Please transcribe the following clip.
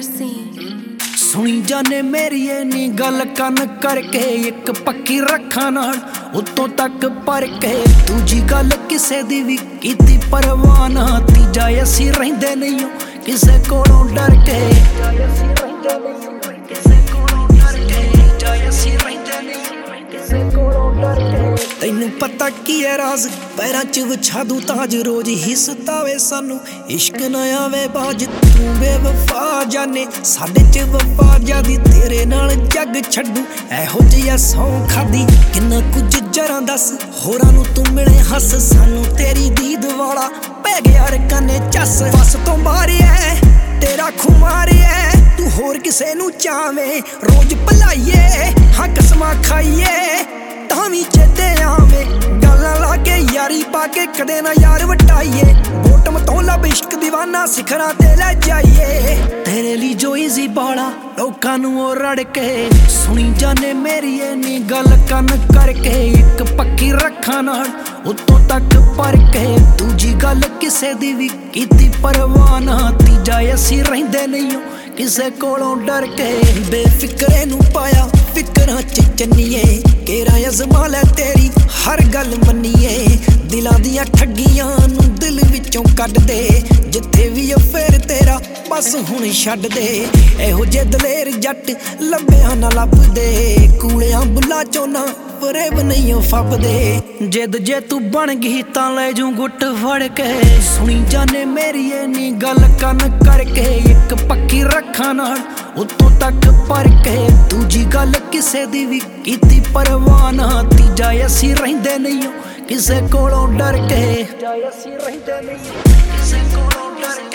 ਸੁਣੀ ਜਾਨੇ ਮੇਰੀ ਐ ਨੀ ਗੱਲ ਕੰਨ ਕਰਕੇ ਇੱਕ ਪੱਕੀ ਰੱਖਾਂ ਨਾਲ ਉੱਤੋਂ ਤੱਕ ਪਰ ਕੇ ਦੂਜੀ ਗੱਲ ਕਿਸੇ ਦੀ ਵੀ ਕੀਤੀ ਪਰਵਾਹ ਨਾ ਤੀਜਾ ਅਸੀਂ ਰਹਿੰਦੇ ਨਹੀਂ ਕਿਸੇ ਕੋਲੋਂ ਡਰ ਕੇ ਤੈਨੂੰ ਪਤਾ ਕੀ ਐ ਰਾਜ਼ ਪੈਰਾਂ ਚ ਵਿਛਾ ਦੂ ਤਾਜ ਰੋਜ਼ ਹੀ ਸਤਾਵੇ ਸਾਨੂੰ ਇਸ਼ਕ ਨਾ ਆਵੇ ਬਾਜ ਤੂੰ ਬੇਵਫਾ ਜਾਨੇ ਸਾਡੇ ਚ ਵਫਾ ਜਾਦੀ ਤੇਰੇ ਨਾਲ ਜੱਗ ਛੱਡੂ ਇਹੋ ਜਿਹਾ ਸੌਂ ਖਾਦੀ ਕਿੰਨਾ ਕੁਝ ਜਰਾਂ ਦੱਸ ਹੋਰਾਂ ਨੂੰ ਤੂੰ ਮਿਲੇ ਹੱਸ ਸਾਨੂੰ ਤੇਰੀ ਦੀਦ ਵਾਲਾ ਪੈ ਗਿਆ ਰਕਾਨੇ ਚੱਸ ਬਸ ਤੋਂ ਮਾਰਿਆ ਤੇਰਾ ਖੁਮਾਰਿਆ ਤੂੰ ਹੋਰ ਕਿਸੇ ਨੂੰ ਚਾਵੇਂ ਰੋਜ਼ ਭਲਾਈਏ ਹਾਂ ਕਸਮਾਂ ਖਾਈਏ ਤਾਂ ਵੀ ਚੇਤੇ ਆਵੇ ਗੱਲਾਂ ਲਾ ਕੇ ਯਾਰੀ ਪਾ ਕੇ ਕਦੇ ਨਾ ਯਾਰ ਵਟਾਈਏ ਬੋਟਮ ਤੋਂ ਲੱਭ ਇਸ਼ਕ ਦੀਵਾਨਾ ਸਿਖਰਾਂ ਤੇ ਲੈ ਜਾਈਏ ਤੇਰੇ ਲਈ ਜੋ ਈਜ਼ੀ ਬਾਲਾ ਲੋਕਾਂ ਨੂੰ ਉਹ ਰੜ ਕੇ ਸੁਣੀ ਜਾਨੇ ਮੇਰੀ ਐ ਨੀ ਗੱਲ ਕੰਨ ਕਰਕੇ ਇੱਕ ਪੱਕੀ ਰੱਖਾਂ ਨਾਲ ਉੱਤੋਂ ਤੱਕ ਪਰ ਕੇ ਦੂਜੀ ਗੱਲ ਕਿਸੇ ਦੀ ਵੀ ਕੀਤੀ ਪਰਵਾਹ ਨਾ ਤੀਜਾ ਅਸੀਂ ਰਹਿੰਦੇ ਨਹੀਂ ਕਿਸੇ ਕੋਲੋਂ ਡਰ ਕੇ ਬੇਫਿਕਰੇ ਨੂੰ ਪਾਇਆ ਫਿਕਰਾਂ ਚ ਚੰਨੀਏ ਕੇਰਾ ਅਜ਼ਮਾ ਲੈ ਤੇਰੀ ਹਰ ਗੱਲ ਮੰਨੀਏ ਦਿਲਾਂ ਦੀਆਂ ਠੱਗੀਆਂ ਨੂੰ ਦਿਲ ਵਿੱਚੋਂ ਕੱਢ ਦੇ ਜਿੱਥੇ ਵੀ ਅਫੇਰ ਤੇਰਾ ਬਸ ਹੁਣ ਛੱਡ ਦੇ ਇਹੋ ਜਿਹੇ ਦਲੇਰ ਜੱਟ ਲੱਭਿਆ ਨਾ ਲੱਭਦੇ ਕੂਲਿਆਂ ਬੁੱਲਾ ਚੋਂ ਨਾ ਫਰੇਬ ਨਹੀਂ ਫੱਬਦੇ ਜਿੱਦ ਜੇ ਤੂੰ ਬਣ ਗਈ ਤਾਂ ਲੈ ਜੂ ਗੁੱਟ ਫੜ ਕੇ ਸੁਣੀ ਜਾਨੇ ਮੇਰੀ ਐ ਨੀ ਗੱਲ ਕੰਨ ਕਰਕੇ ਇੱਕ ਪੱਕੀ ਰੱਖਾਂ ਨਾਲ ਉੱਤੋਂ ਤੱਕ ਪਰ ਕੇ ਦੂਜੀ ਗੱਲ ਕਿਸੇ ਦੀ ਵੀ ਕੀਤੀ ਪਰਵਾਹ ਨਾ ਤੀਜਾ ਅਸੀਂ ਰਹਿੰਦੇ ਨਹੀਂ ਕਿਸੇ ਕੋਲੋਂ ਡਰ ਕੇ ਕਿਸੇ ਕੋਲੋਂ ਡਰ ਕੇ